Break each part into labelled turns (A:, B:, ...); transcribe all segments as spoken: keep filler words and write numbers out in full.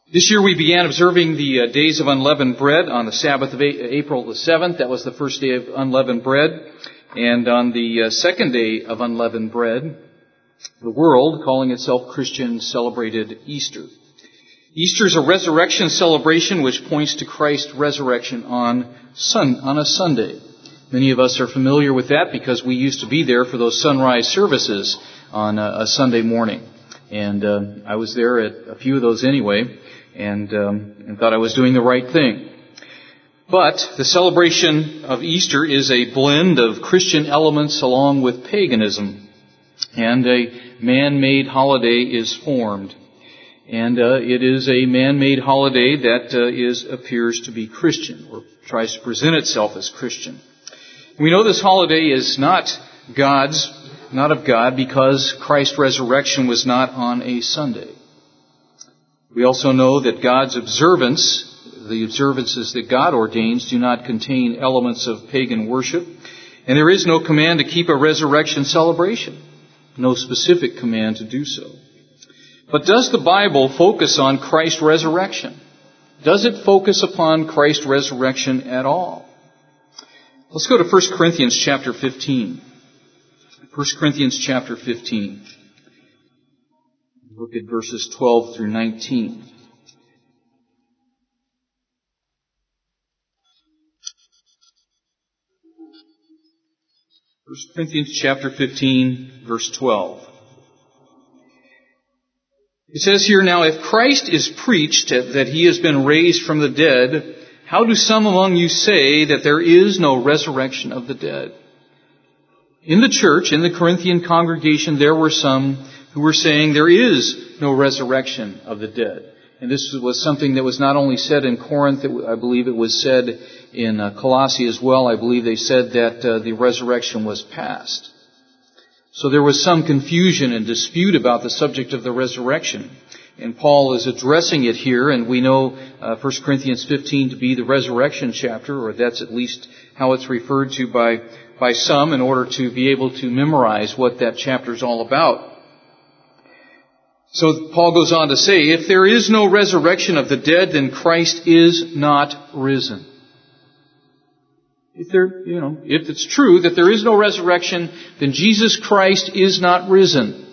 A: This year we began observing the uh, days of unleavened bread on the Sabbath of a- April the seventh. That was the first day of unleavened bread. And on the uh, second day of unleavened bread, the world, calling itself Christian, celebrated Easter. Easter is a resurrection celebration which points to Christ's resurrection on sun, on a Sunday. Many of us are familiar with that because we used to be there for those sunrise services on a, a Sunday morning. And uh, I was there at a few of those anyway, and, um, and thought I was doing the right thing. But the celebration of Easter is a blend of Christian elements along with paganism. And a man-made holiday is formed. And uh, it is a man-made holiday that uh, is appears to be Christian, or tries to present itself as Christian. We know this holiday is not God's, not of God, because Christ's resurrection was not on a Sunday. We also know that God's observance, the observances that God ordains, do not contain elements of pagan worship. And there is no command to keep a resurrection celebration. No specific command to do so. But does the Bible focus on Christ's resurrection? Does it focus upon Christ's resurrection at all? Let's go to First Corinthians chapter fifteen. First Corinthians chapter fifteen. Look at verses twelve through nineteen. First Corinthians chapter fifteen, verse twelve. It says here, "Now if Christ is preached that he has been raised from the dead, how do some among you say that there is no resurrection of the dead?" In the church, in the Corinthian congregation, there were some who were saying there is no resurrection of the dead. And this was something that was not only said in Corinth, I believe it was said in Colossae as well. I believe they said that uh, the resurrection was past. So there was some confusion and dispute about the subject of the resurrection. And Paul is addressing it here, and we know uh, First Corinthians fifteen to be the resurrection chapter, or that's at least how it's referred to by, by some in order to be able to memorize what that chapter is all about. So Paul goes on to say, if there is no resurrection of the dead, then Christ is not risen. If there, you know, if it's true that there is no resurrection, then Jesus Christ is not risen.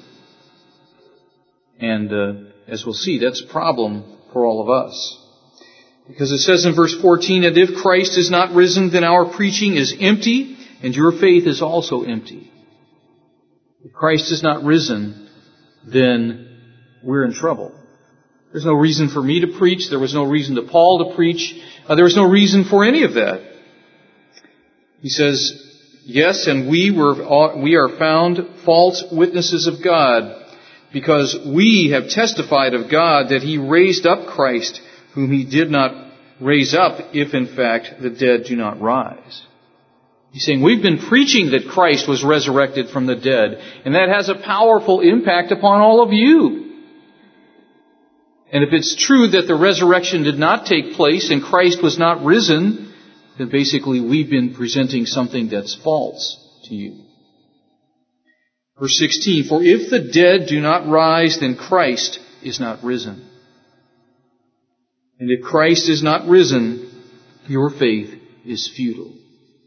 A: And uh, as we'll see, that's a problem for all of us. Because it says in verse fourteen, "And if Christ is not risen, then our preaching is empty, and your faith is also empty." If Christ is not risen, then we're in trouble. There's no reason for me to preach. There was no reason to Paul to preach. Uh, there was no reason for any of that. He says, "Yes, and we were we are found false witnesses of God, because we have testified of God that He raised up Christ, whom He did not raise up, if in fact the dead do not rise." He's saying we've been preaching that Christ was resurrected from the dead, and that has a powerful impact upon all of you. And if it's true that the resurrection did not take place and Christ was not risen, then basically we've been presenting something that's false to you. Verse sixteen, "For if the dead do not rise, then Christ is not risen. And if Christ is not risen, your faith is futile."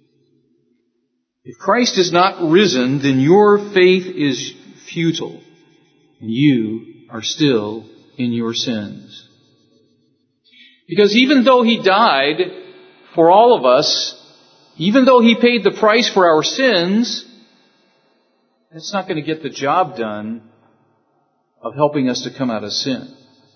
A: If Christ is not risen, then your faith is futile, and you are still in your sins. Because even though He died for all of us, even though He paid the price for our sins, that's not going to get the job done of helping us to come out of sin.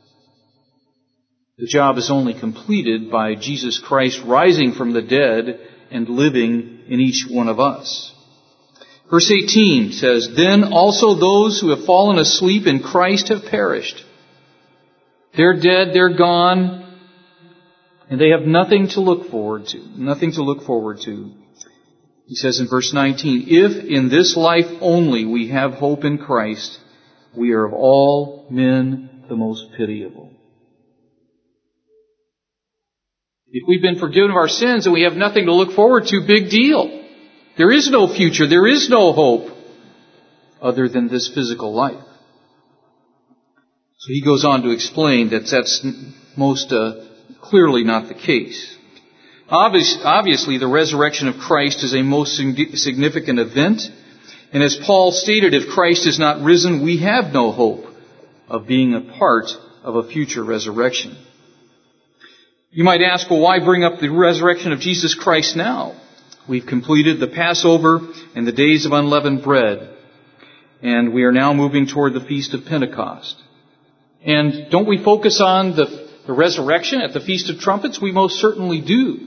A: The job is only completed by Jesus Christ rising from the dead and living in each one of us. Verse eighteen says, "Then also those who have fallen asleep in Christ have perished." They're dead, they're gone, and they have nothing to look forward to. Nothing to look forward to. He says in verse nineteen, "If in this life only we have hope in Christ, we are of all men the most pitiable." If we've been forgiven of our sins and we have nothing to look forward to, big deal. There is no future, there is no hope other than this physical life. So he goes on to explain that that's most uh, clearly not the case. Obvious, obviously, the resurrection of Christ is a most significant event. And as Paul stated, if Christ is not risen, we have no hope of being a part of a future resurrection. You might ask, well, why bring up the resurrection of Jesus Christ now? We've completed the Passover and the days of unleavened bread, and we are now moving toward the Feast of Pentecost. And don't we focus on the, the resurrection at the Feast of Trumpets? We most certainly do.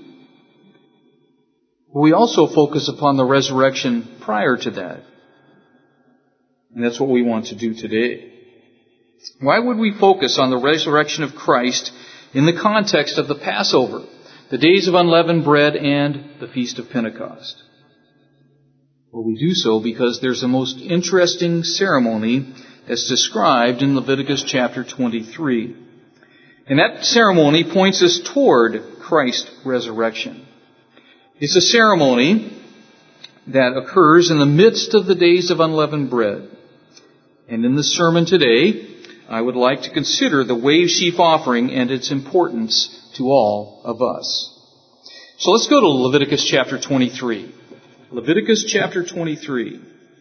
A: We also focus upon the resurrection prior to that. And that's what we want to do today. Why would we focus on the resurrection of Christ in the context of the Passover, the days of unleavened bread, and the Feast of Pentecost? Well, we do so because there's a most interesting ceremony that's described in Leviticus chapter twenty-three. And that ceremony points us toward Christ's resurrection. It's a ceremony that occurs in the midst of the days of unleavened bread. And in the sermon today, I would like to consider the wave sheaf offering and its importance to all of us. So let's go to Leviticus chapter twenty-three. Leviticus chapter twenty-three.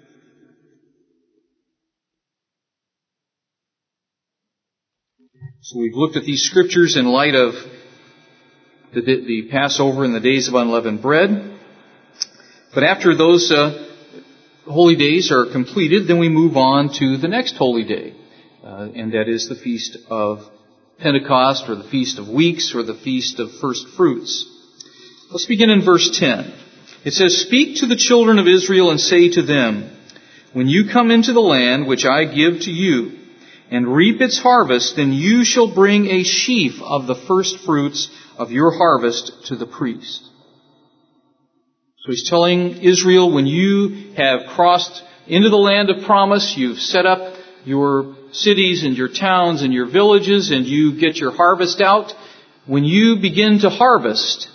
A: So we've looked at these scriptures in light of the, the Passover and the days of unleavened bread. But after those uh, holy days are completed, then we move on to the next holy day. Uh, and that is the Feast of Pentecost, or the Feast of Weeks, or the Feast of First Fruits. Let's begin in verse ten. It says, "Speak to the children of Israel and say to them, when you come into the land which I give to you, and reap its harvest, then you shall bring a sheaf of the first fruits of your harvest to the priest." So he's telling Israel, when you have crossed into the land of promise, you've set up your cities and your towns and your villages, and you get your harvest out, when you begin to harvest,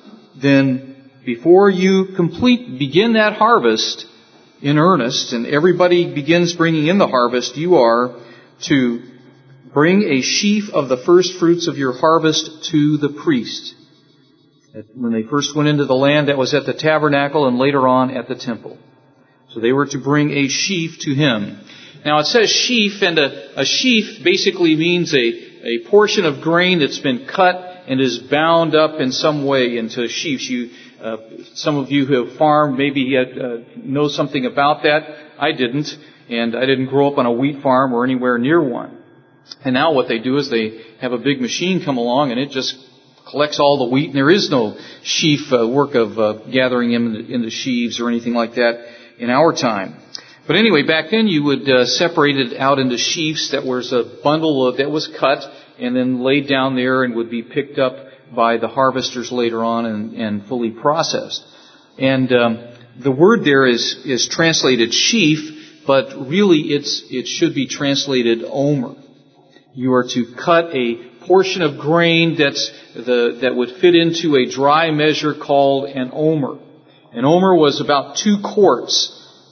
A: then before you complete, begin that harvest in earnest, and everybody begins bringing in the harvest, you are to bring a sheaf of the first fruits of your harvest to the priest. When they first went into the land, that was at the tabernacle, and later on at the temple. So they were to bring a sheaf to him. Now it says sheaf, and a, a sheaf basically means a, a portion of grain that's been cut and is bound up in some way into sheaves. You, uh, some of you who have farmed maybe had, uh, know something about that. I didn't, and I didn't grow up on a wheat farm or anywhere near one. And now what they do is they have a big machine come along, and it just collects all the wheat, and there is no sheaf uh, work of uh, gathering them into, into sheaves or anything like that in our time. But anyway, back then you would uh, separate it out into sheaves. That was a bundle of, that was cut and then laid down there and would be picked up by the harvesters later on and, and fully processed. And um, the word there is is translated sheaf, but really it's it should be translated omer. You are to cut a portion of grain that's the that would fit into a dry measure called an omer. An omer was about two quarts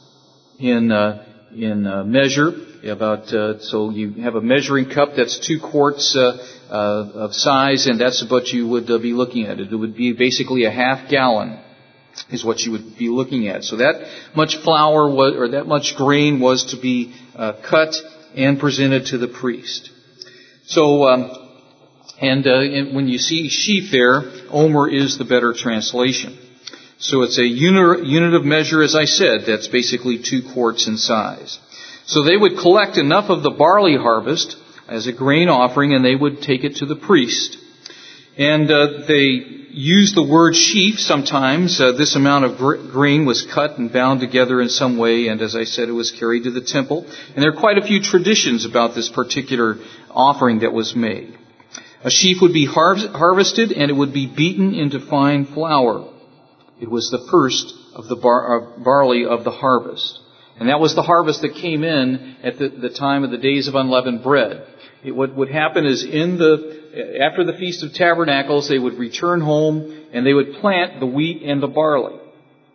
A: in uh, in uh, measure. About uh, so you have a measuring cup that's two quarts uh, uh, of size, and that's what you would uh, be looking at. It would be basically a half gallon is what you would be looking at. So that much flour was, or that much grain was to be uh, cut and presented to the priest. So, um, and, uh, and when you see sheaf there, omer is the better translation. So it's a unit, unit of measure, as I said, that's basically two quarts in size. So they would collect enough of the barley harvest as a grain offering, and they would take it to the priest. And uh, they use the word sheaf sometimes. Uh, this amount of gr- grain was cut and bound together in some way, and as I said, it was carried to the temple. And there are quite a few traditions about this particular offering that was made. A sheaf would be har- harvested, and it would be beaten into fine flour. It was the first of the bar- uh, barley of the harvest. And that was the harvest that came in at the, the time of the days of unleavened bread. It, what would happen is in the, after the Feast of Tabernacles, they would return home and they would plant the wheat and the barley.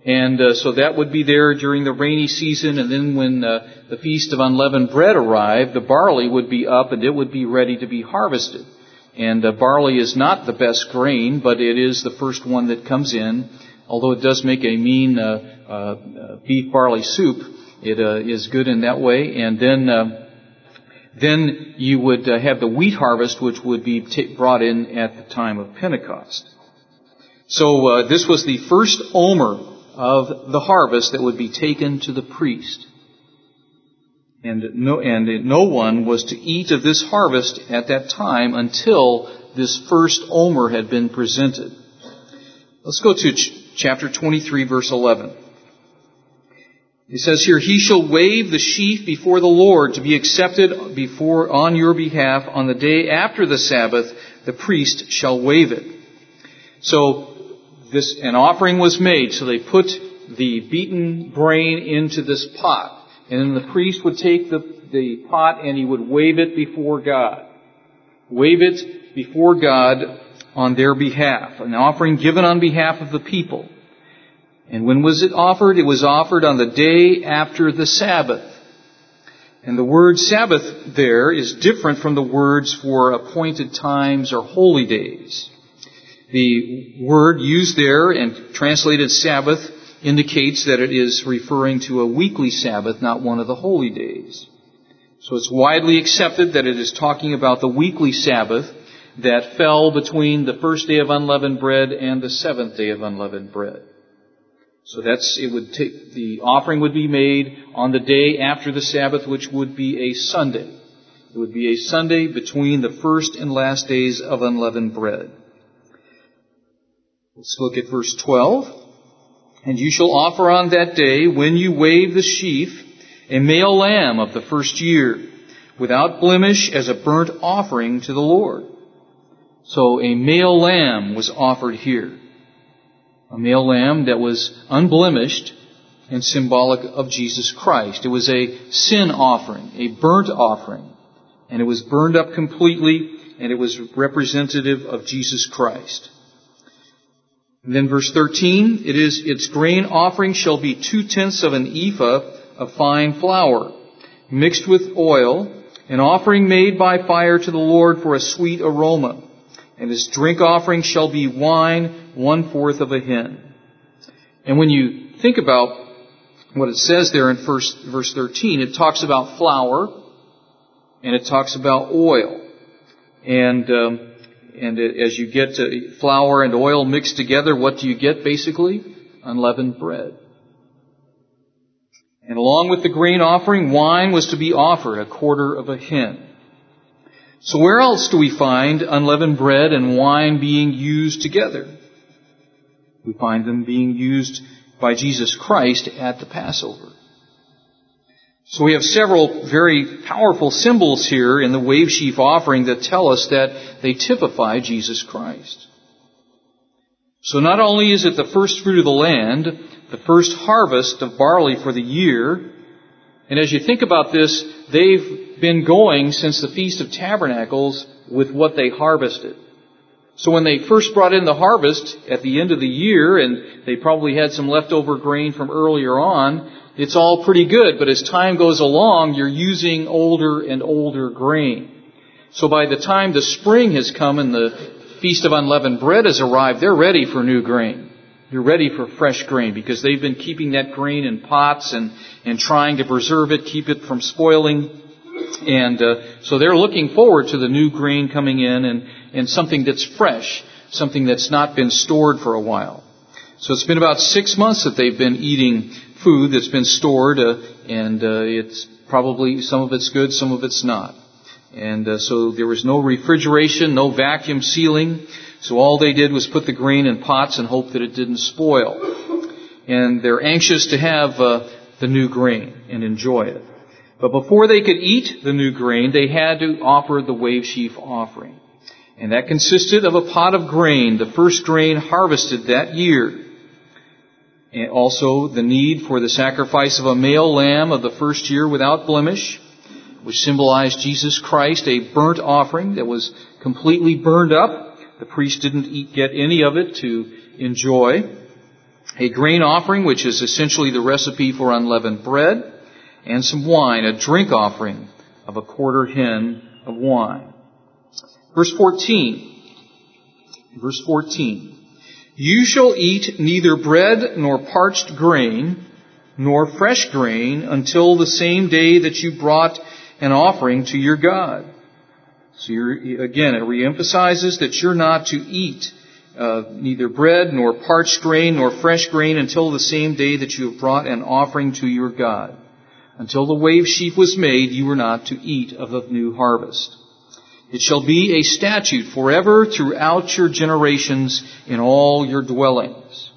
A: And uh, so that would be there during the rainy season, and then when uh, the Feast of Unleavened Bread arrived, the barley would be up and it would be ready to be harvested. And uh, barley is not the best grain, but it is the first one that comes in. Although it does make a mean uh, uh, beef barley soup, it uh, is good in that way. And then uh, then you would uh, have the wheat harvest, which would be t- brought in at the time of Pentecost. So uh, this was the first omer of the harvest that would be taken to the priest. And no, and no one was to eat of this harvest at that time until this first omer had been presented. Let's go to ch- chapter twenty-three, verse eleven. It says here, "He shall wave the sheaf before the Lord to be accepted before on your behalf on the day after the Sabbath. The priest shall wave it." So this an offering was made. So they put the beaten grain into this pot, and then the priest would take the the pot and he would wave it before God, wave it before God on their behalf, an offering given on behalf of the people. And when was it offered? It was offered on the day after the Sabbath. And the word Sabbath there is different from the words for appointed times or holy days. The word used there and translated Sabbath indicates that it is referring to a weekly Sabbath, not one of the holy days. So it's widely accepted that it is talking about the weekly Sabbath that fell between the first day of unleavened bread and the seventh day of unleavened bread. So that's, it would take, the offering would be made on the day after the Sabbath, which would be a Sunday. It would be a Sunday between the first and last days of unleavened bread. Let's look at verse twelve. "And you shall offer on that day, when you wave the sheaf, a male lamb of the first year, without blemish, as a burnt offering to the Lord." So a male lamb was offered here. A male lamb that was unblemished and symbolic of Jesus Christ. It was a sin offering, a burnt offering. And it was burned up completely, and it was representative of Jesus Christ. And then verse thirteen, it is, "Its grain offering shall be two-tenths of an ephah of fine flour, mixed with oil, an offering made by fire to the Lord for a sweet aroma. And his drink offering shall be wine, one-fourth of a hin." And when you think about what it says there in first, verse thirteen, it talks about flour, and it talks about oil. And um, and it, as you get to flour and oil mixed together, what do you get basically? Unleavened bread. And along with the grain offering, wine was to be offered, a quarter of a hin. So where else do we find unleavened bread and wine being used together? We find them being used by Jesus Christ at the Passover. So we have several very powerful symbols here in the wave sheaf offering that tell us that they typify Jesus Christ. So not only is it the first fruit of the land, the first harvest of barley for the year, and as you think about this, they've been going since the Feast of Tabernacles with what they harvested. So when they first brought in the harvest at the end of the year, and they probably had some leftover grain from earlier on, it's all pretty good. But as time goes along, you're using older and older grain. So by the time the spring has come and the Feast of Unleavened Bread has arrived, they're ready for new grain. They're ready for fresh grain because they've been keeping that grain in pots and, and trying to preserve it, keep it from spoiling. And uh, so they're looking forward to the new grain coming in and, and something that's fresh, something that's not been stored for a while. So it's been about six months that they've been eating food that's been stored, uh, and uh, it's probably, some of it's good, some of it's not. And uh, so there was no refrigeration, no vacuum sealing. So all they did was put the grain in pots and hope that it didn't spoil. And they're anxious to have uh, the new grain and enjoy it. But before they could eat the new grain, they had to offer the wave sheaf offering. And that consisted of a pot of grain, the first grain harvested that year. And also the need for the sacrifice of a male lamb of the first year without blemish, which symbolized Jesus Christ, a burnt offering that was completely burned up. The priest didn't eat, get any of it to enjoy. a grain offering, which is essentially the recipe for unleavened bread, and some wine, a drink offering of a quarter hin of wine. Verse fourteen. Verse fourteen. You shall eat neither bread nor parched grain, nor fresh grain, until the same day that you brought an offering to your God. So you're, again, it reemphasizes that you're not to eat uh, neither bread nor parched grain nor fresh grain until the same day that you have brought an offering to your God. Until the wave sheaf was made, you were not to eat of the new harvest. It shall be a statute forever throughout your generations in all your dwellings.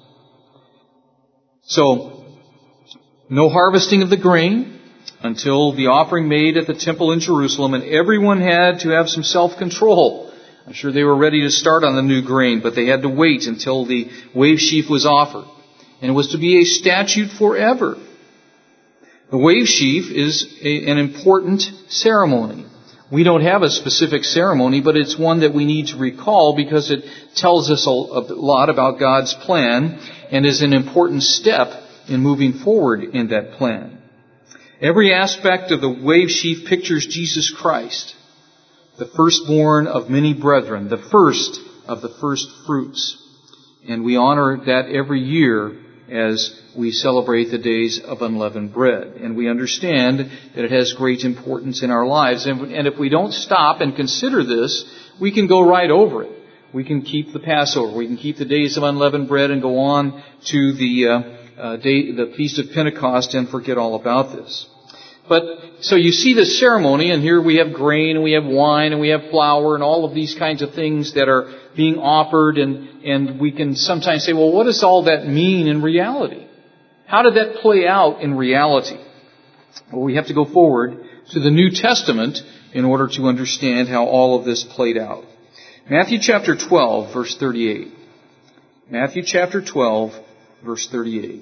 A: So, no harvesting of the grain until the offering made at the temple in Jerusalem, and everyone had to have some self-control. I'm sure they were ready to start on the new grain, but they had to wait until the wave sheaf was offered. And it was to be a statute forever. The wave sheaf is a, an important ceremony. We don't have a specific ceremony, but it's one that we need to recall because it tells us a, a lot about God's plan and is an important step in moving forward in that plan. Every aspect of the wave sheaf pictures Jesus Christ, the firstborn of many brethren, the first of the first fruits. And we honor that every year as we celebrate the days of unleavened bread. And we understand that it has great importance in our lives. And, and if we don't stop and consider this, we can go right over it. We can keep the Passover. We can keep the days of unleavened bread and go on to the uh, uh, day, the Feast of Pentecost and forget all about this. But, so you see the ceremony, and here we have grain, and we have wine, and we have flour, and all of these kinds of things that are being offered, and, and we can sometimes say, well, what does all that mean in reality? How did that play out in reality? Well, we have to go forward to the New Testament in order to understand how all of this played out. Matthew chapter twelve, verse thirty-eight. Matthew chapter twelve, verse thirty-eight.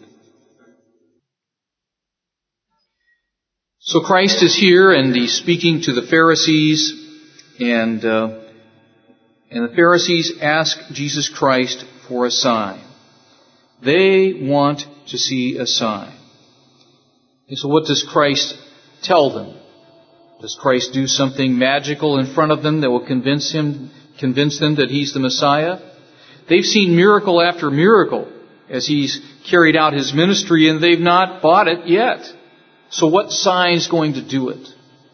A: So Christ is here, and he's speaking to the Pharisees, and uh, and the Pharisees ask Jesus Christ for a sign. They want to see a sign. And so what does Christ tell them? Does Christ do something magical in front of them that will convince him, convince them that he's the Messiah? They've seen miracle after miracle as he's carried out his ministry, and they've not bought it yet. So what sign's going to do it?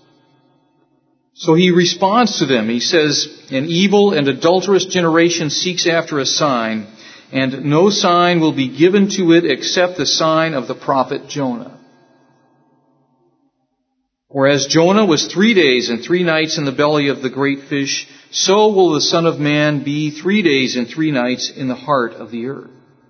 A: So he responds to them. He says, an evil and adulterous generation seeks after a sign, and no sign will be given to it except the sign of the prophet Jonah. Whereas Jonah was three days and three nights in the belly of the great fish, so will the Son of Man be three days and three nights in the heart of the earth.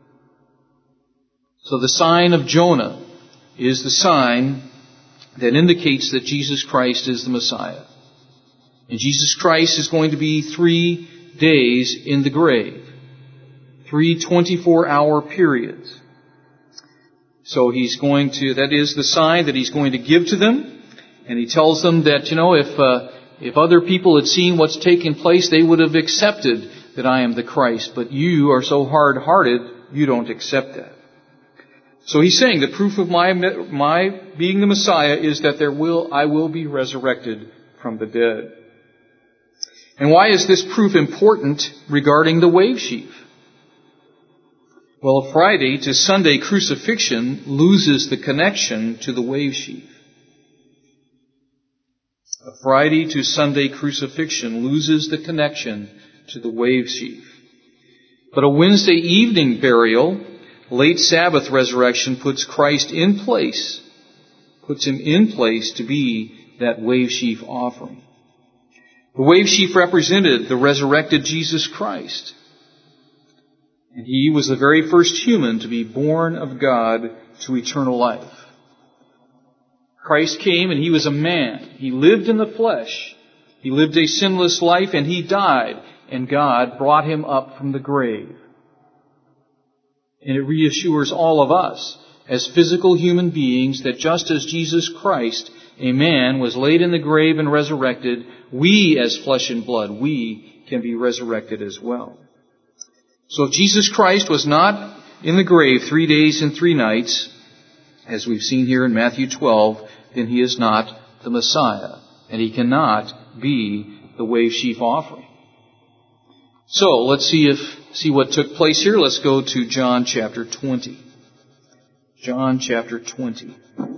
A: So the sign of Jonah is the sign that indicates that Jesus Christ is the Messiah. And Jesus Christ is going to be three days in the grave. Three twenty-four hour periods. So he's going to, that is the sign that he's going to give to them. And he tells them that, you know, if, uh, if other people had seen what's taking place, they would have accepted that I am the Christ. But you are so hard-hearted, you don't accept that. So he's saying the proof of my my being the Messiah is that there will I will be resurrected from the dead. And why is this proof important regarding the wave sheaf? Well, a Friday to Sunday crucifixion loses the connection to the wave sheaf. A Friday to Sunday crucifixion loses the connection to the wave sheaf. But a Wednesday evening burial, late Sabbath resurrection puts Christ in place, puts him in place to be that wave sheaf offering. The wave sheaf represented the resurrected Jesus Christ. And he was the very first human to be born of God to eternal life. Christ came and he was a man. He lived in the flesh. He lived a sinless life and he died. And God brought him up from the grave. And it reassures all of us as physical human beings that just as Jesus Christ, a man, was laid in the grave and resurrected, we as flesh and blood, we can be resurrected as well. So if Jesus Christ was not in the grave three days and three nights, as we've seen here in Matthew twelve, then he is not the Messiah, and he cannot be the wave sheaf offering. So, let's see if see what took place here. Let's go to John chapter twenty. John chapter twenty.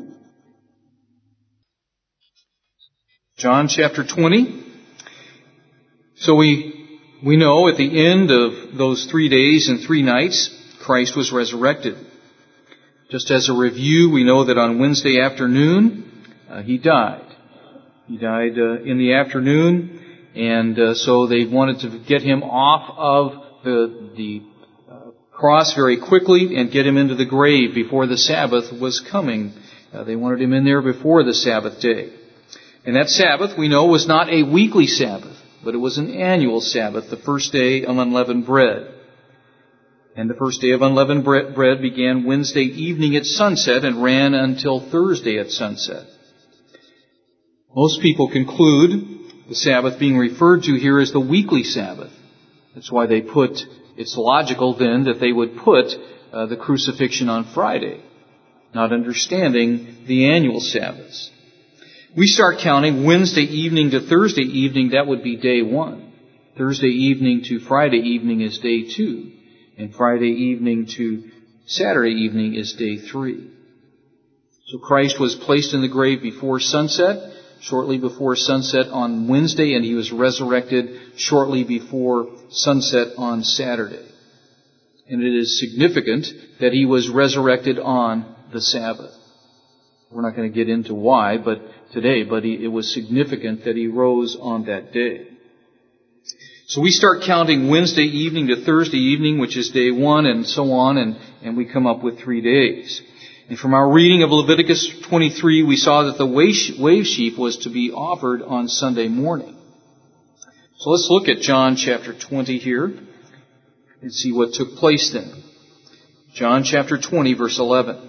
A: John chapter twenty. So we we know at the end of those three days and three nights, Christ was resurrected. Just as a review, we know that on Wednesday afternoon, uh, he died. He died uh, in the afternoon, and uh, so they wanted to get him off of the, the uh, cross very quickly and get him into the grave before the Sabbath was coming. Uh, they wanted him in there before the Sabbath day. And that Sabbath, we know, was not a weekly Sabbath, but it was an annual Sabbath, the first day of unleavened bread. And the first day of unleavened bread began Wednesday evening at sunset and ran until Thursday at sunset. Most people conclude the Sabbath being referred to here as the weekly Sabbath. That's why they put, it's logical then that they would put uh, the crucifixion on Friday, not understanding the annual Sabbaths. We start counting Wednesday evening to Thursday evening, that would be day one. Thursday evening to Friday evening is day two. And Friday evening to Saturday evening is day three. So Christ was placed in the grave before sunset, shortly before sunset on Wednesday, and he was resurrected shortly before sunset on Saturday. And it is significant that he was resurrected on the Sabbath. We're not going to get into why, but today, but he, it was significant that he rose on that day. So we start counting Wednesday evening to Thursday evening, which is day one, and so on, and, and we come up with three days. And from our reading of Leviticus twenty-three, we saw that the wave sheaf was to be offered on Sunday morning. So let's look at John chapter twenty here and see what took place then. John chapter twenty, verse eleven.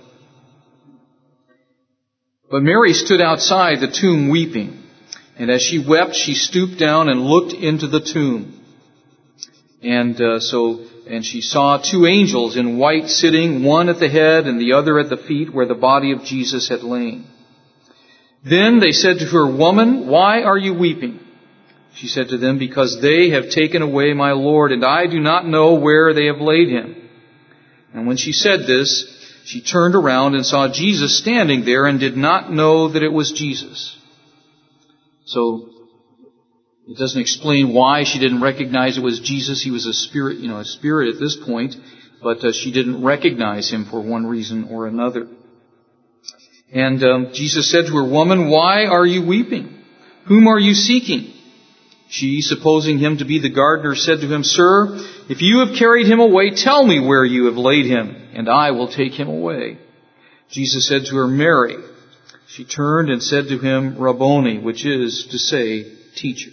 A: But Mary stood outside the tomb weeping. And as she wept, she stooped down and looked into the tomb. And uh, so, and she saw two angels in white sitting, one at the head and the other at the feet where the body of Jesus had lain. Then they said to her, "Woman, why are you weeping?" She said to them, "Because they have taken away my Lord, and I do not know where they have laid him." And when she said this, she turned around and saw Jesus standing there and did not know that it was Jesus. So it doesn't explain why she didn't recognize it was Jesus. He was a spirit, you know, a spirit at this point, but uh, she didn't recognize him for one reason or another. And um, Jesus said to her, "Woman, why are you weeping? Whom are you seeking?" She, supposing him to be the gardener, said to him, "Sir, if you have carried him away, tell me where you have laid him, and I will take him away." Jesus said to her, "Mary." She turned and said to him, "Rabboni," which is to say, teacher.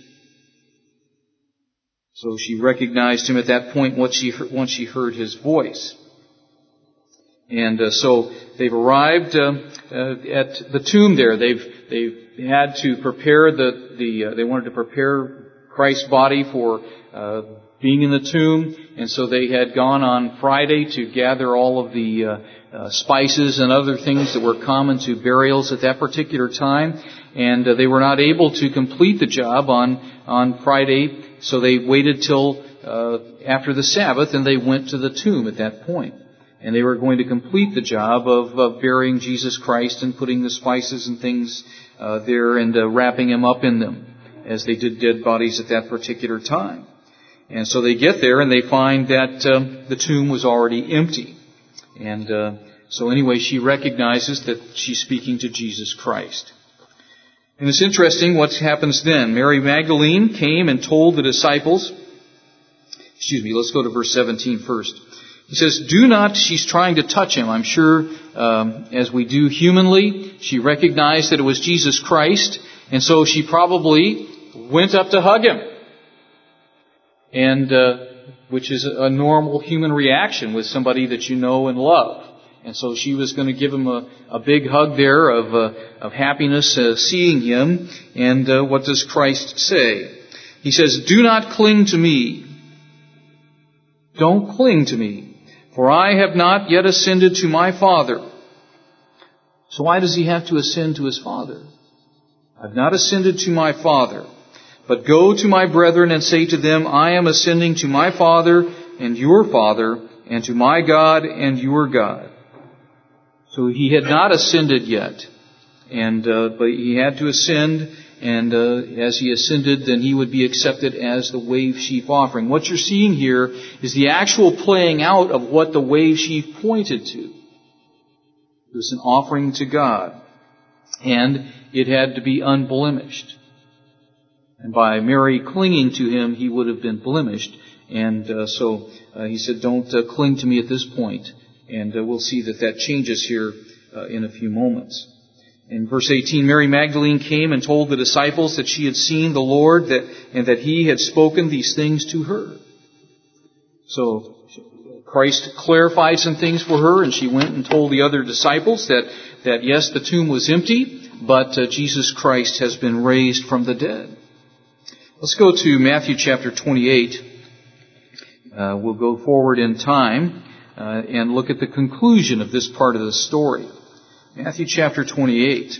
A: So she recognized him at that point once she heard, once she heard his voice. And uh, so they've arrived uh, uh, at the tomb there. They've they've had to prepare the the uh, they wanted to prepare Christ's body for uh, being in the tomb, and so they had gone on Friday to gather all of the uh, uh, spices and other things that were common to burials at that particular time, and uh, they were not able to complete the job on on Friday, so they waited till uh, after the Sabbath, and they went to the tomb at that point. And they were going to complete the job of, of burying Jesus Christ and putting the spices and things uh, there and uh, wrapping him up in them, as they did dead bodies at that particular time. And so they get there and they find that um, the tomb was already empty. And uh, so anyway, she recognizes that she's speaking to Jesus Christ. And it's interesting what happens then. Mary Magdalene came and told the disciples, excuse me, let's go to verse seventeen first. He says, do not, she's trying to touch him. I'm sure, um, as we do humanly, she recognized that it was Jesus Christ, and so she probably went up to hug him. And, uh, which is a normal human reaction with somebody that you know and love. And so she was going to give him a, a big hug there of, uh, of happiness, uh, seeing him. And, uh, what does Christ say? He says, do not cling to me. Don't cling to me. For I have not yet ascended to my Father. So why does he have to ascend to his Father? I've not ascended to my Father, but go to my brethren and say to them, I am ascending to my Father and your Father, and to my God and your God. So he had not ascended yet, and uh, but he had to ascend, and uh, as he ascended, then he would be accepted as the wave sheaf offering. What you're seeing here is the actual playing out of what the wave sheaf pointed to. It was an offering to God, and it had to be unblemished. And by Mary clinging to him, he would have been blemished. And uh, so uh, he said, don't uh, cling to me at this point. And uh, we'll see that that changes here uh, in a few moments. In verse eighteen, Mary Magdalene came and told the disciples that she had seen the Lord that, and that he had spoken these things to her. So Christ clarified some things for her, and she went and told the other disciples that, that yes, the tomb was empty, but uh, Jesus Christ has been raised from the dead. Let's go to Matthew chapter twenty-eight. Uh, we'll go forward in time uh, and look at the conclusion of this part of the story. Matthew chapter twenty-eight.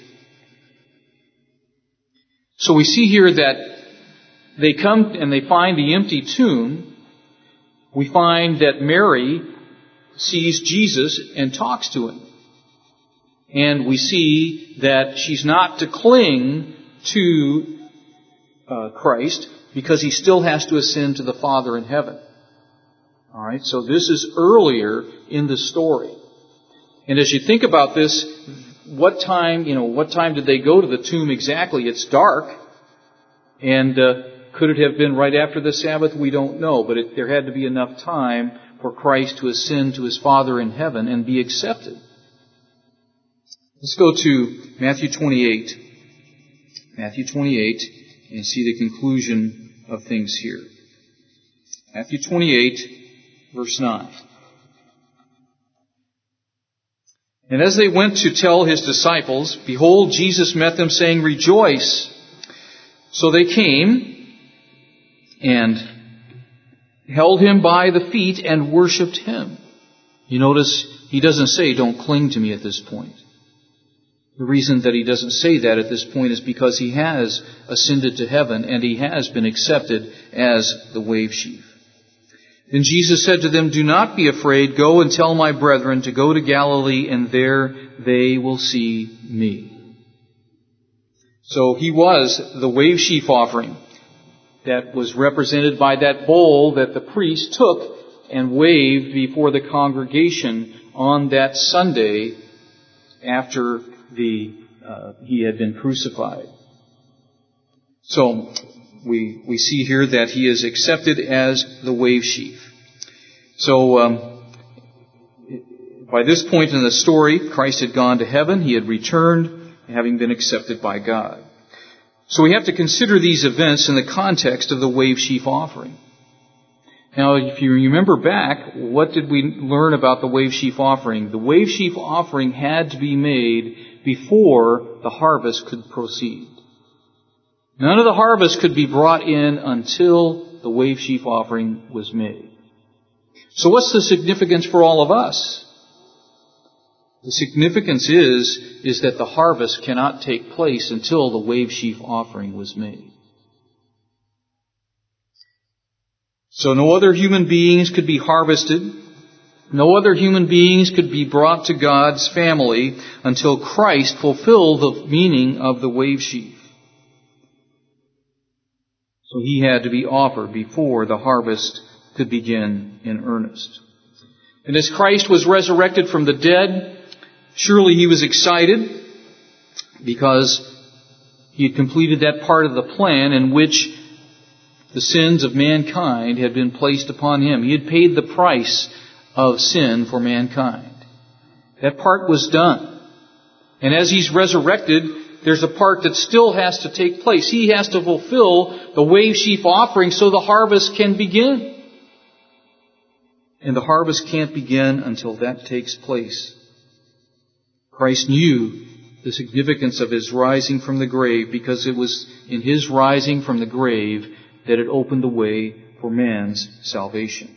A: So we see here that they come and they find the empty tomb. We find that Mary sees Jesus and talks to him. And we see that she's not to cling to uh, Christ because he still has to ascend to the Father in heaven. All right, so this is earlier in the story. And as you think about this, what time, you know, what time did they go to the tomb exactly? It's dark. And uh, could it have been right after the Sabbath? We don't know. But it, there had to be enough time for Christ to ascend to his Father in heaven and be accepted. Let's go to Matthew twenty-eight. Matthew twenty-eight and see the conclusion of things here. Matthew twenty-eight, verse nine. And as they went to tell his disciples, behold, Jesus met them, saying, Rejoice! So they came and held him by the feet and worshipped him. You notice he doesn't say, don't cling to me at this point. The reason that he doesn't say that at this point is because he has ascended to heaven and he has been accepted as the wave sheaf. Then Jesus said to them, Do not be afraid. Go and tell my brethren to go to Galilee, and there they will see me. So he was the wave sheaf offering that was represented by that bowl that the priest took and waved before the congregation on that Sunday after the uh, he had been crucified. So we we see here that he is accepted as the wave sheaf. So um, by this point in the story, Christ had gone to heaven. He had returned, having been accepted by God. So we have to consider these events in the context of the wave sheaf offering. Now, if you remember back, what did we learn about the wave sheaf offering? The wave sheaf offering had to be made before the harvest could proceed. None of the harvest could be brought in until the wave sheaf offering was made. So what's the significance for all of us? The significance is, is that the harvest cannot take place until the wave sheaf offering was made. So no other human beings could be harvested. No other human beings could be brought to God's family until Christ fulfilled the meaning of the wave sheaf. So he had to be offered before the harvest could begin in earnest. And as Christ was resurrected from the dead, surely he was excited because he had completed that part of the plan in which the sins of mankind had been placed upon him. He had paid the price of sin for mankind. That part was done. And as he's resurrected, there's a part that still has to take place. He has to fulfill the wave sheaf offering so the harvest can begin. And the harvest can't begin until that takes place. Christ knew the significance of his rising from the grave because it was in his rising from the grave that it opened the way for man's salvation.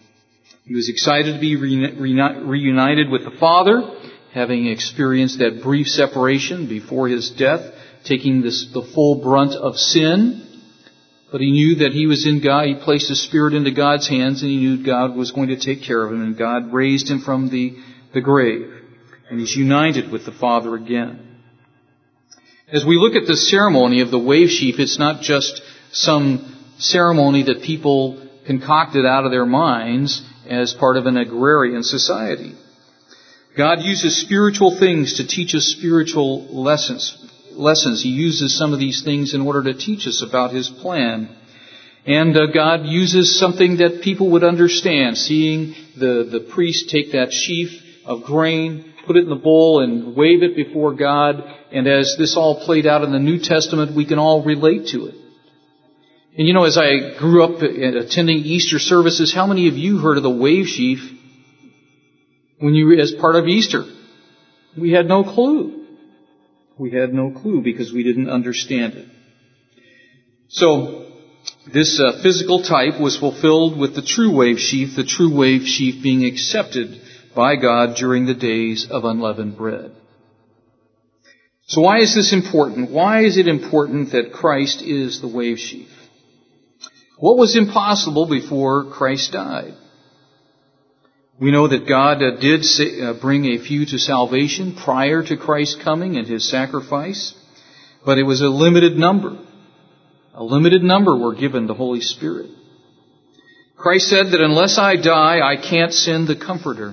A: He was excited to be reunited with the Father, having experienced that brief separation before his death, taking this, the full brunt of sin. But he knew that he was in God. He placed his spirit into God's hands, and he knew God was going to take care of him, and God raised him from the, the grave. And he's united with the Father again. As we look at the ceremony of the wave sheaf, it's not just some ceremony that people concocted out of their minds as part of an agrarian society. God uses spiritual things to teach us spiritual lessons. Lessons. He uses some of these things in order to teach us about His plan. And uh, God uses something that people would understand, seeing the, the priest take that sheaf of grain, put it in the bowl, and wave it before God. And as this all played out in the New Testament, we can all relate to it. And you know, as I grew up attending Easter services, how many of you heard of the wave sheaf when you were as part of Easter? We had no clue. We had no clue because we didn't understand it. So, this uh, physical type was fulfilled with the true wave sheaf, the true wave sheaf being accepted by God during the days of unleavened bread. So why is this important? Why is it important that Christ is the wave sheaf? What was impossible before Christ died? We know that God uh, did say, uh, bring a few to salvation prior to Christ's coming and His sacrifice, but it was a limited number. A limited number were given the Holy Spirit. Christ said that unless I die, I can't send the Comforter.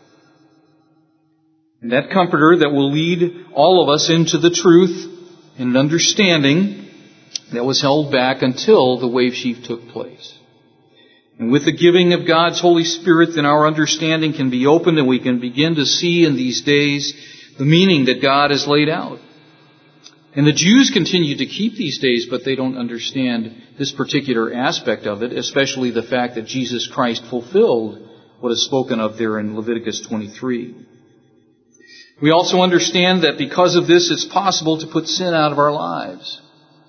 A: And that Comforter that will lead all of us into the truth and understanding that was held back until the wave sheaf took place. And with the giving of God's Holy Spirit, then our understanding can be opened and we can begin to see in these days the meaning that God has laid out. And the Jews continue to keep these days, but they don't understand this particular aspect of it, especially the fact that Jesus Christ fulfilled what is spoken of there in Leviticus twenty-three. We also understand that because of this, it's possible to put sin out of our lives.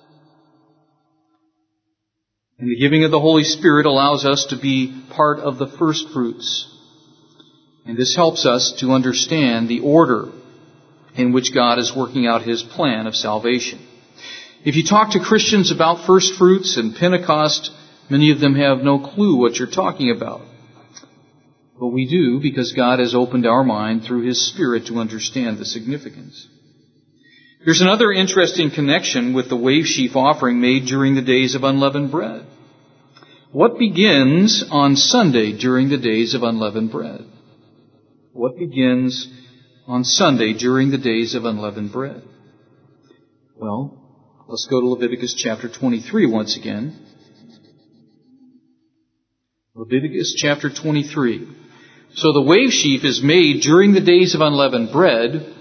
A: And the giving of the Holy Spirit allows us to be part of the first fruits. And this helps us to understand the order in which God is working out His plan of salvation. If you talk to Christians about first fruits and Pentecost, many of them have no clue what you're talking about. But we do because God has opened our mind through His Spirit to understand the significance. There's another interesting connection with the wave sheaf offering made during the days of unleavened bread. What begins on Sunday during the days of unleavened bread? What begins on Sunday during the days of unleavened bread? Well, let's go to Leviticus chapter twenty-three once again. Leviticus chapter twenty-three. So the wave sheaf is made during the days of unleavened bread,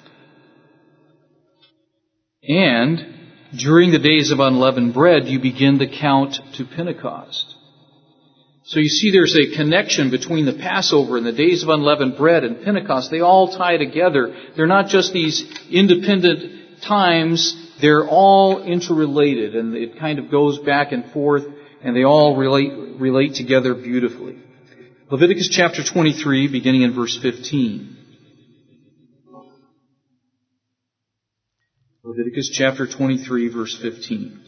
A: and during the days of unleavened bread, you begin the count to Pentecost. So you see there's a connection between the Passover and the days of unleavened bread and Pentecost. They all tie together. They're not just these independent times. They're all interrelated, and it kind of goes back and forth, and they all relate, relate together beautifully. Leviticus chapter twenty-three, beginning in verse fifteen. Leviticus chapter twenty-three, verse fifteen.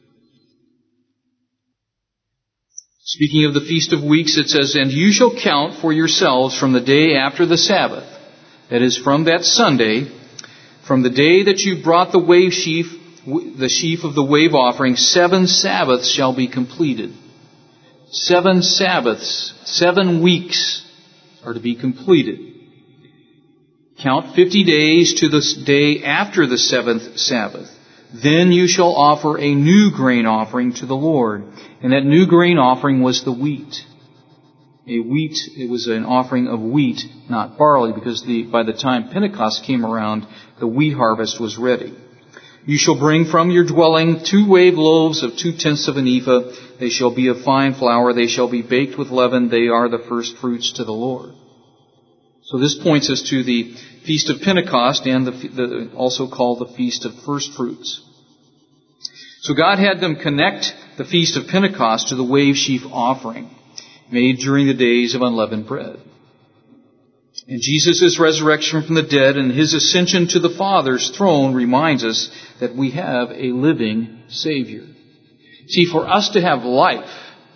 A: Speaking of the Feast of Weeks, it says, "And you shall count for yourselves from the day after the Sabbath," that is, from that Sunday, "from the day that you brought the wave sheaf, the sheaf of the wave offering, seven Sabbaths shall be completed." Seven Sabbaths, seven weeks are to be completed. Count fifty days to the day after the seventh Sabbath. Then you shall offer a new grain offering to the Lord. And that new grain offering was the wheat. A wheat, it was an offering of wheat, not barley, because the, by the time Pentecost came around, the wheat harvest was ready. "You shall bring from your dwelling two wave loaves of two tenths of an ephah. They shall be of fine flour. They shall be baked with leaven. They are the first fruits to the Lord." So this points us to the Feast of Pentecost, and the, the, also called the Feast of First Fruits. So God had them connect the Feast of Pentecost to the wave sheaf offering. made during the days of unleavened bread. And Jesus' resurrection from the dead and His ascension to the Father's throne reminds us that we have a living Savior. See, for us to have life,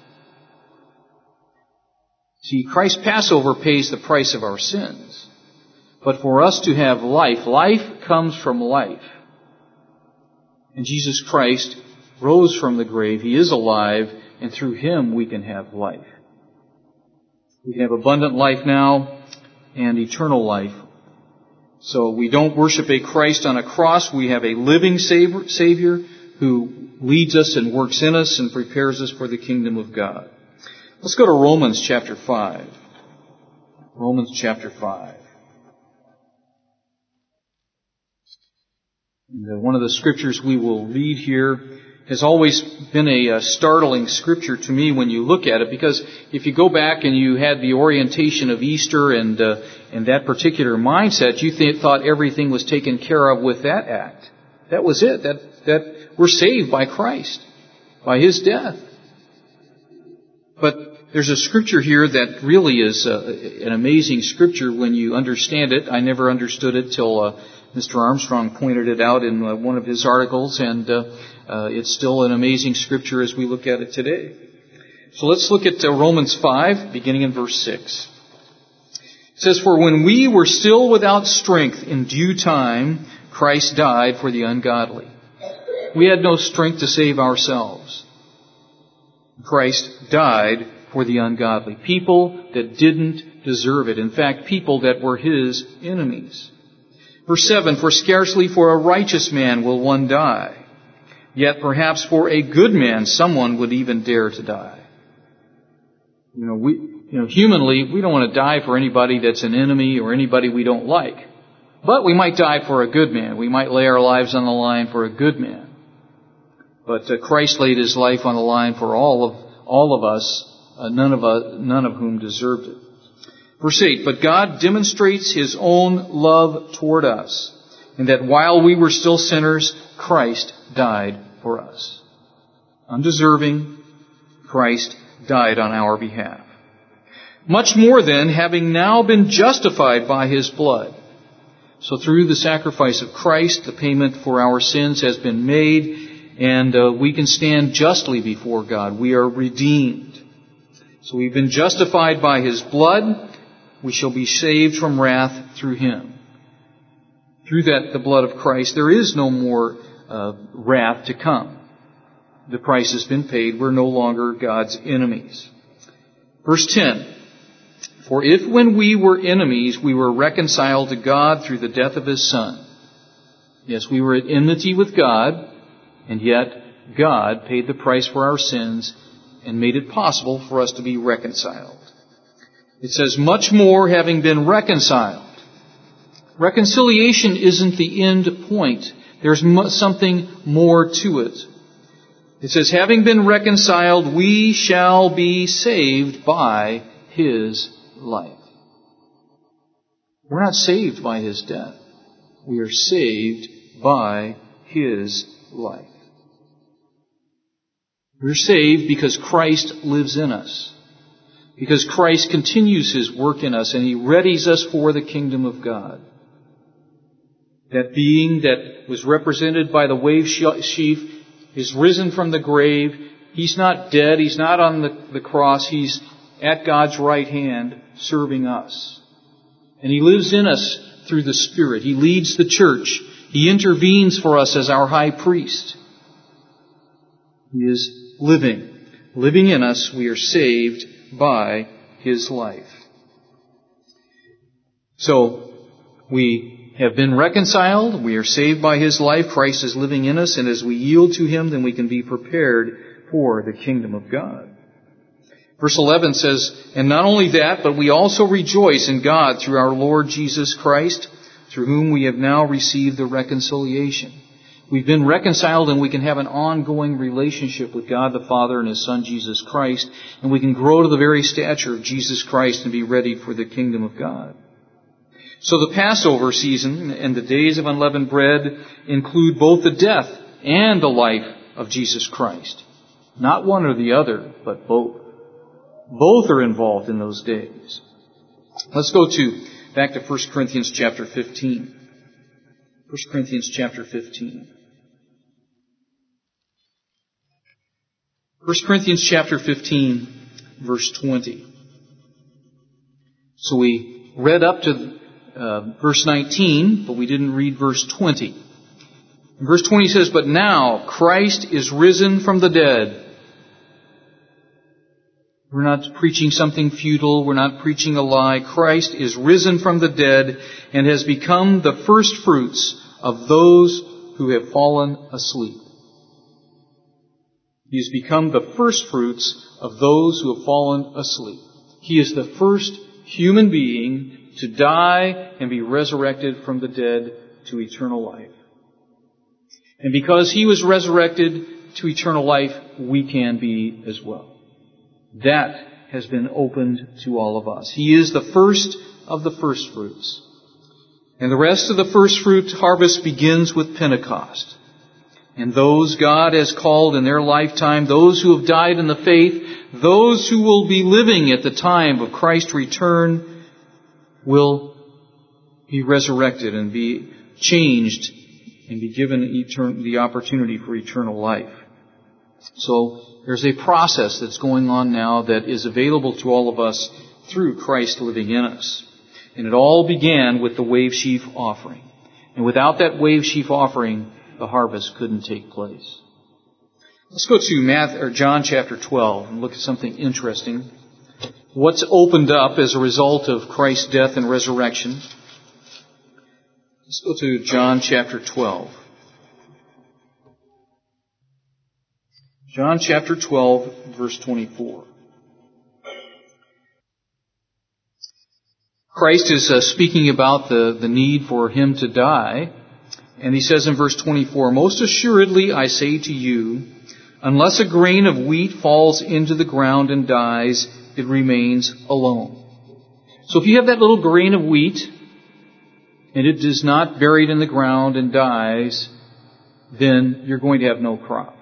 A: see, Christ's Passover pays the price of our sins. But for us to have life, life comes from life. And Jesus Christ rose from the grave. He is alive, and through Him we can have life. We can have abundant life now and eternal life. So we don't worship a Christ on a cross. We have a living Savior who leads us and works in us and prepares us for the kingdom of God. Let's go to Romans chapter five. Romans chapter five. And one of the scriptures we will read here has always been a, a startling scripture to me when you look at it, because if you go back and you had the orientation of Easter and uh, and that particular mindset, you th- thought everything was taken care of with that act. That was it. That that we're saved by Christ, by His death. But there's a scripture here that really is uh, an amazing scripture when you understand it. I never understood it till uh, Mister Armstrong pointed it out in uh, one of his articles, and uh, uh, it's still an amazing scripture as we look at it today. So let's look at uh, Romans five, beginning in verse six. It says, "For when we were still without strength, in due time Christ died for the ungodly." We had no strength to save ourselves. Christ died for the ungodly. People that didn't deserve it. In fact, people that were His enemies. Verse seven, "For scarcely for a righteous man will one die. Yet perhaps for a good man someone would even dare to die." You know, we, you know, humanly, we don't want to die for anybody that's an enemy or anybody we don't like. But we might die for a good man. We might lay our lives on the line for a good man. But uh, Christ laid His life on the line for all of all of us, uh, none of us, none of whom deserved it. Verse eight, "But God demonstrates His own love toward us, in that while we were still sinners, Christ died for us." Undeserving, Christ died on our behalf. "Much more then, having now been justified by His blood." So through the sacrifice of Christ, the payment for our sins has been made, and uh, we can stand justly before God. We are redeemed. So we've been justified by His blood. We shall be saved from wrath through Him. Through that, the blood of Christ, there is no more uh, wrath to come. The price has been paid. We're no longer God's enemies. Verse ten, "For if when we were enemies, we were reconciled to God through the death of His Son." Yes, we were at enmity with God, and yet God paid the price for our sins and made it possible for us to be reconciled. It says, "Much more having been reconciled." Reconciliation isn't the end point. There's something more to it. It says, "Having been reconciled, we shall be saved by His life." We're not saved by His death. We are saved by His life. We're saved because Christ lives in us. Because Christ continues His work in us and He readies us for the kingdom of God. That being that was represented by the wave sheaf is risen from the grave. He's not dead. He's not on the, the cross. He's at God's right hand serving us. And He lives in us through the Spirit. He leads the church. He intervenes for us as our high priest. He is living. Living in us, we are saved by His life. So, we have been reconciled. We are saved by His life. Christ is living in us. And as we yield to Him, then we can be prepared for the kingdom of God. Verse eleven says, "And not only that, but we also rejoice in God through our Lord Jesus Christ, through whom we have now received the reconciliation." We've been reconciled, and we can have an ongoing relationship with God the Father and His Son Jesus Christ, and we can grow to the very stature of Jesus Christ and be ready for the kingdom of God. So the Passover season and the days of unleavened bread include both the death and the life of Jesus Christ. Not one or the other, but both. Both are involved in those days. Let's go to, back to First Corinthians chapter fifteen. First Corinthians chapter fifteen. First Corinthians chapter fifteen, verse twenty. So we read up to uh, verse nineteen, but we didn't read verse twenty. And verse twenty says, "But now Christ is risen from the dead." We're not preaching something futile. We're not preaching a lie. Christ is risen from the dead and has become the first fruits of those who have fallen asleep. He has become the first fruits of those who have fallen asleep. He is the first human being to die and be resurrected from the dead to eternal life. And because He was resurrected to eternal life, we can be as well. That has been opened to all of us. He is the first of the first fruits. And the rest of the first fruit harvest begins with Pentecost. And those God has called in their lifetime, those who have died in the faith, those who will be living at the time of Christ's return, will be resurrected and be changed and be given etern- the opportunity for eternal life. So there's a process that's going on now that is available to all of us through Christ living in us. And it all began with the wave sheaf offering. And without that wave sheaf offering, the harvest couldn't take place. Let's go to Matthew, or John chapter twelve and look at something interesting. What's opened up as a result of Christ's death and resurrection? Let's go to John chapter twelve. John chapter twelve, verse twenty-four. Christ is uh, speaking about the, the need for Him to die. And He says in verse twenty-four, "Most assuredly I say to you, unless a grain of wheat falls into the ground and dies, it remains alone." So if you have that little grain of wheat, and it is not buried in the ground and dies, then you're going to have no crop.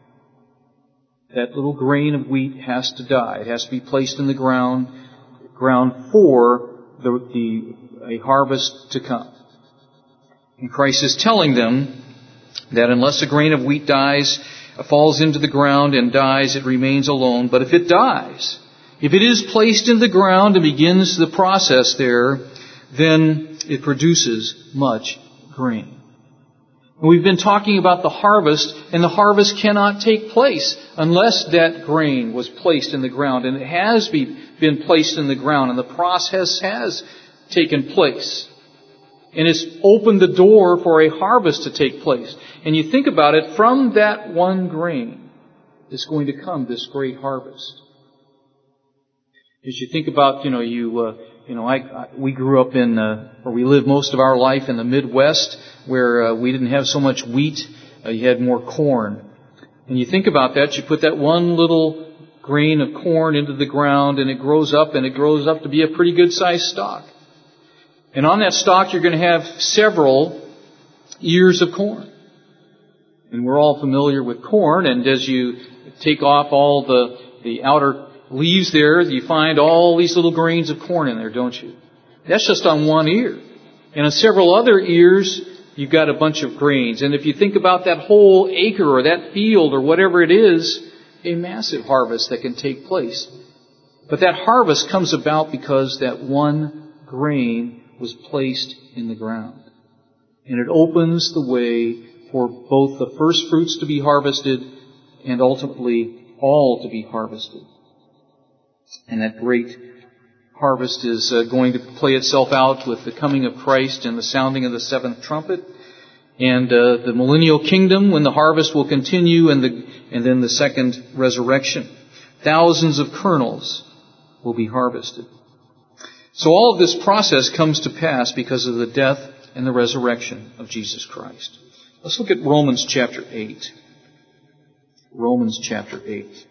A: That little grain of wheat has to die. It has to be placed in the ground, ground for the, the a harvest to come. And Christ is telling them that unless a grain of wheat dies, falls into the ground and dies, it remains alone. But if it dies, if it is placed in the ground and begins the process there, then it produces much grain. We've been talking about the harvest, and the harvest cannot take place unless that grain was placed in the ground. And it has been placed in the ground, and the process has taken place. And it's opened the door for a harvest to take place. And you think about it, from that one grain is going to come this great harvest. As you think about, you know, you, uh, you know, I, I we grew up in, uh, or we lived most of our life in the Midwest, where uh, we didn't have so much wheat. Uh, you had more corn. And you think about that, you put that one little grain of corn into the ground, and it grows up, and it grows up to be a pretty good sized stalk. And on that stalk, you're going to have several ears of corn. And we're all familiar with corn, and as you take off all the, the outer leaves there, you find all these little grains of corn in there, don't you? That's just on one ear. And on several other ears, you've got a bunch of grains. And if you think about that whole acre or that field or whatever it is, a massive harvest that can take place. But that harvest comes about because that one grain was placed in the ground. And it opens the way for both the first fruits to be harvested and ultimately all to be harvested. And that great harvest is uh, going to play itself out with the coming of Christ and the sounding of the seventh trumpet, and uh, the millennial kingdom, when the harvest will continue, and the and then the second resurrection. Thousands of kernels will be harvested. So all of this process comes to pass because of the death and the resurrection of Jesus Christ. Let's look at Romans chapter eight. Romans chapter eight.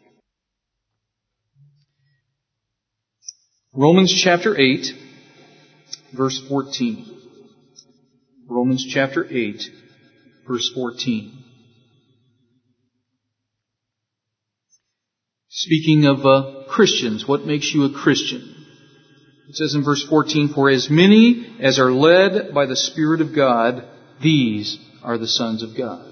A: Romans chapter eight, verse fourteen. Romans chapter eight, verse fourteen. Speaking of uh, Christians. What makes you a Christian? It says in verse fourteen, "For as many as are led by the Spirit of God, these are the sons of God."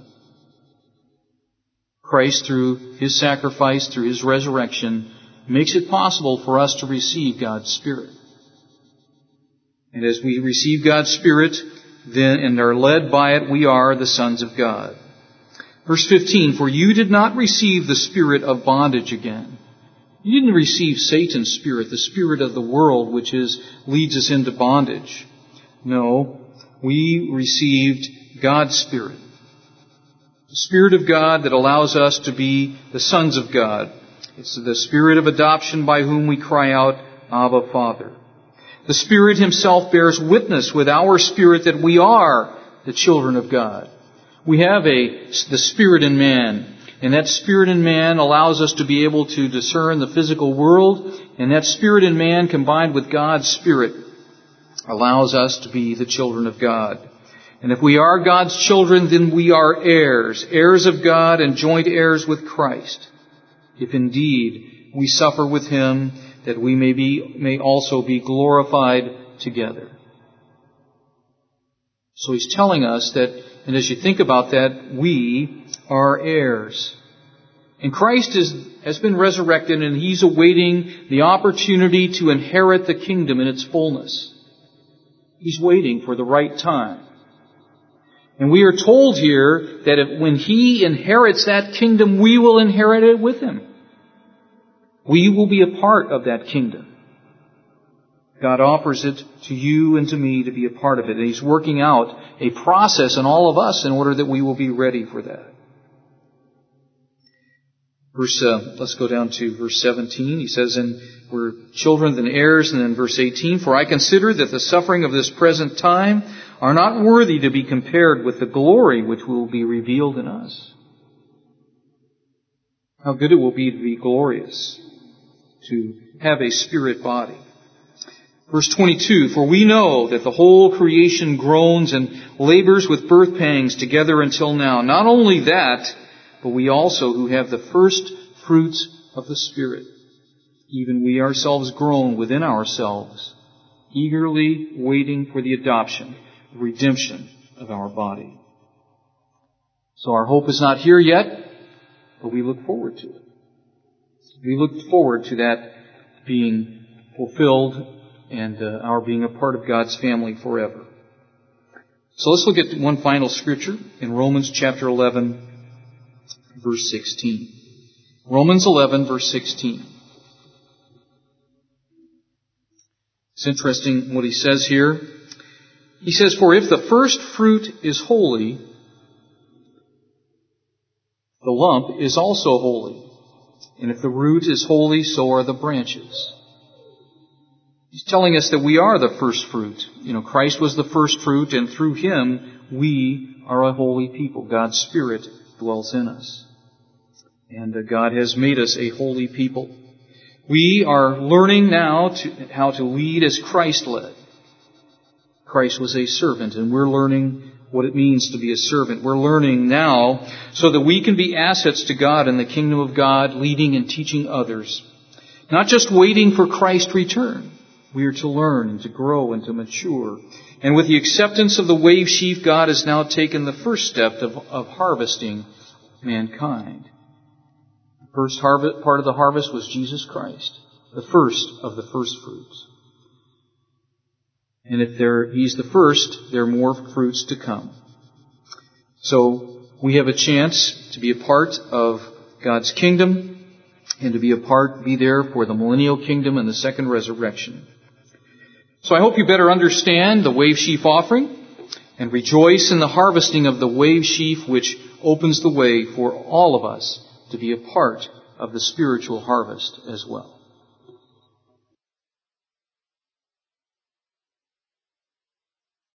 A: Christ, through His sacrifice, through His resurrection, makes it possible for us to receive God's Spirit. And as we receive God's Spirit then and are led by it, we are the sons of God. Verse fifteen, "For you did not receive the spirit of bondage again." You didn't receive Satan's spirit, the spirit of the world, which is leads us into bondage. No, we received God's Spirit. The Spirit of God that allows us to be the sons of God. It's the Spirit of adoption by whom we cry out, "Abba, Father." The Spirit Himself bears witness with our spirit that we are the children of God. We have a the Spirit in man, and that Spirit in man allows us to be able to discern the physical world, and that Spirit in man combined with God's Spirit allows us to be the children of God. And if we are God's children, then we are heirs, heirs of God and joint heirs with Christ. If indeed we suffer with Him, that we may be may also be glorified together. So He's telling us that, and as you think about that, we are heirs. And Christ is, has been resurrected, and He's awaiting the opportunity to inherit the kingdom in its fullness. He's waiting for the right time. And we are told here that if, when He inherits that kingdom, we will inherit it with Him. We will be a part of that kingdom. God offers it to you and to me to be a part of it. And He's working out a process in all of us in order that we will be ready for that. Verse, uh, let's go down to verse seventeen. He says, "And we're children and heirs." And then verse eighteen, "For I consider that the suffering of this present time are not worthy to be compared with the glory which will be revealed in us." How good it will be to be glorious, to have a spirit body. Verse twenty-two, "For we know that the whole creation groans and labors with birth pangs together until now. Not only that, but we also who have the first fruits of the Spirit, even we ourselves groan within ourselves, eagerly waiting for the adoption, the redemption of our body." So our hope is not here yet, but we look forward to it. We look forward to that being fulfilled and uh, our being a part of God's family forever. So let's look at one final scripture in Romans chapter eleven, verse sixteen. Romans eleven, verse sixteen. It's interesting what he says here. He says, "For if the first fruit is holy, the lump is also holy. And if the root is holy, so are the branches." He's telling us that we are the first fruit. You know, Christ was the first fruit, and through Him, we are a holy people. God's Spirit dwells in us. And uh, God has made us a holy people. We are learning now to, how to lead as Christ led. Christ was a servant, and we're learning what it means to be a servant. We're learning now so that we can be assets to God in the kingdom of God, leading and teaching others. Not just waiting for Christ's return. We are to learn and to grow and to mature. And with the acceptance of the wave sheaf, God has now taken the first step of, of harvesting mankind. The first harvest, part of the harvest was Jesus Christ, the first of the first fruits. And if there, He's the first, there are more fruits to come. So we have a chance to be a part of God's kingdom and to be a part, be there for the millennial kingdom and the second resurrection. So I hope you better understand the wave sheaf offering and rejoice in the harvesting of the wave sheaf, which opens the way for all of us to be a part of the spiritual harvest as well.